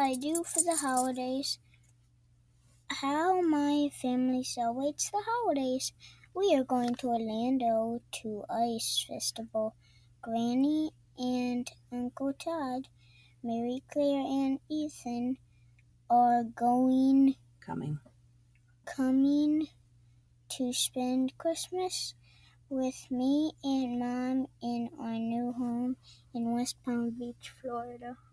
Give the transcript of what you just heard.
I do for the holidays. How my family celebrates the holidays. We are going to Orlando to Ice Festival. Granny and Uncle Todd, Mary Claire and Ethan are coming to spend Christmas with me and Mom in our new home in West Palm Beach, Florida.